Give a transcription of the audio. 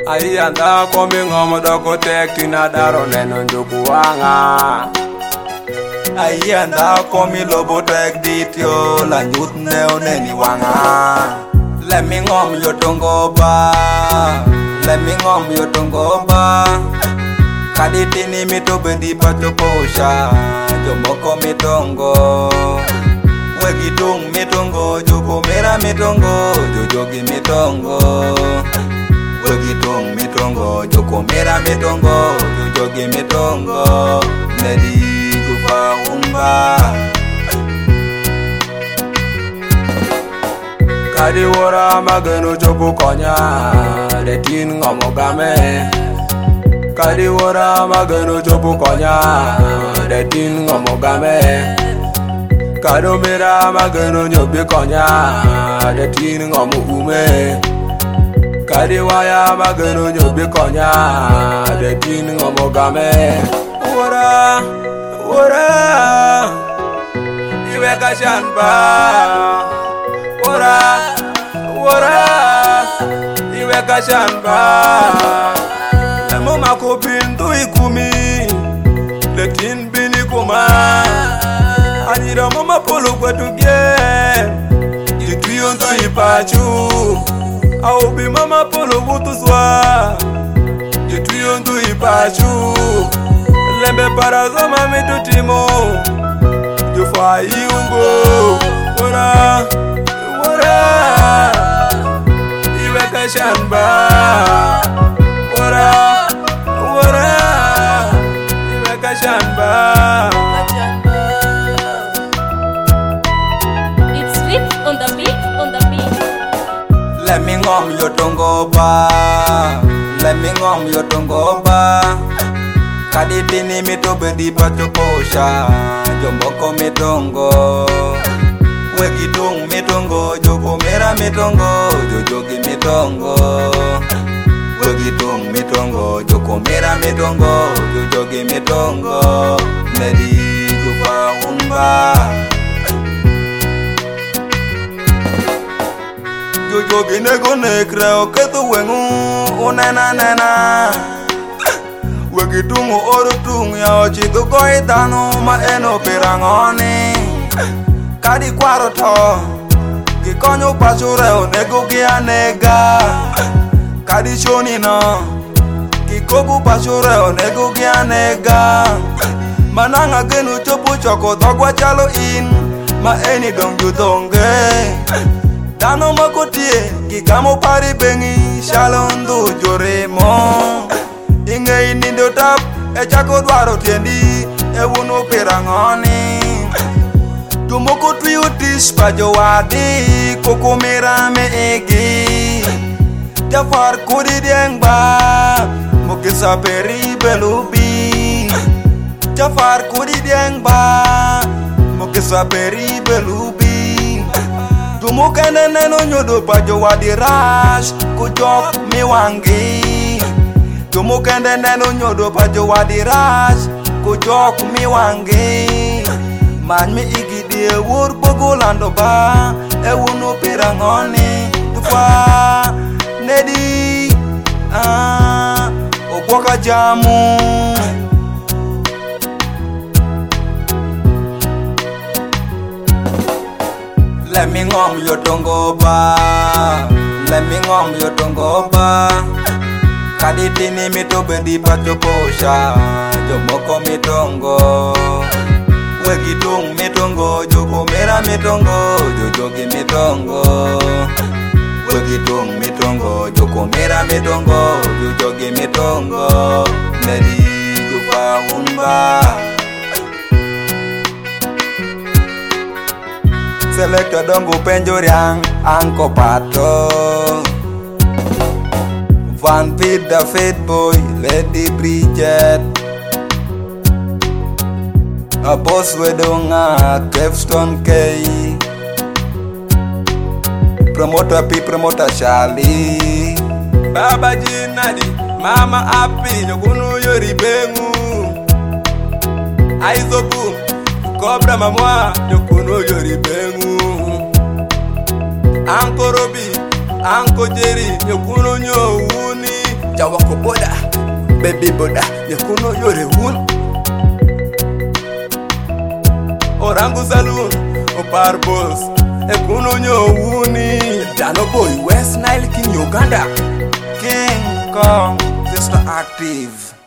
Ai anda komi ngomo doko tek tina daro neno njuku wanga. Ai anda komi lobo tek dityo la nyut neo neni wanga. Let me ngom yotongo ba, let me ngom yotongo ba. Kaditini mito bendi pato posha, jomoko mitongo. Wegitung mitongo, joko mera mitongo, jojogi mitongo. Wegitung mitongo, joko mera mitongo, jojogi mitongo. Nedi gufa umba. Kadi wora mageno chopo konya, detin ngomo game. Kadi wora mageno chopo konya, detin ngomo game. Kado mera mageno nyobi konya, detin ngomo ume. Kadi waya mageno nyobi konya, detin ngomo game. Wora, wora, iweka shanba. Wora, wora, iweka shanba. Lemo makopin tu ikumi, detin bini kuma. Anira mama polo kwa tubye, jituyo nto ipachu. Aobi mama polo wutuswa, jituyo nto ipachu. Lembe parazoma mitutimo, jufa iungo. Wora, wora, iweka shanba. Wora, wora, iweka shanba. It's Vic on the beat, on the beat. Let me ngom yotongo ba, let me ngom yotongo ba. Kaditini mito bendi pato posha, jomoko mitongo. Wegitung mitongo, joko mera mitongo, jojogi mitongo. Wegitung mitongo, joko mera mitongo, jojogi mitongo. Nedi gufa umba. Jojogi nego nekre oketo wengu unena nena. Wegitung oro tung ya ochidho koi dhano ma eno pirangoni. Kadi kwaro to, gikonyo pasure onego gi anega. Kadi choni no, gikobu pasure onego gi anega. Mananga genu chopo choko dhogwa chalo in, ma eni dong judonge. Dano makotie, gigamo pari bengi, shalondu joremo. Inge inindo tap, echako dwaro tiendi, ewuno pirangoni. Jomoko twiyo tis pa jowadi, koko mera me egi. Jafar kodi dieng ba, mokisa peri belubi. Jafar kodi dieng ba, mokisa peri belubi. Jomokene neno nyodo pa jowadi rash, kujok miwangi. Jomokene neno nyodo pa jowadi rash, kujok miwangi. Man mi igidi e wor bogolando ba, e wuno pirangoni. Tufa, nedi, ogwaka jamu. Let me ngom yotongo ba, let me ngom yotongo ba. Kaditini mito bendi pato posha, jomoko mitongo. Wegitung mitongo, joko mera mitongo, jojogi mitongo. Wegitung mitongo, joko mera mitongo, jojogi mitongo. Nedi gufa umba. Selector dongo penjo riang, anko pato. Van Pit the Fat Boy, Lady Bridget. A boss wedonga, Kevston K. Promoter P, promoter Charlie. Baba Jinadi, Mama Happy, Nyokunu Yori Bengu. Aizobu, Cobra Mamwa, Nyokunu Yori Bengu. Uncle Robbie, Uncle Jerry, Nyokunu Nyo Uni. jawako boda baby boda nyakuno yore wun Orangu saloon opar boss ekuno nyowuni Dano boy West Nile King Uganda King Kong Mr. Active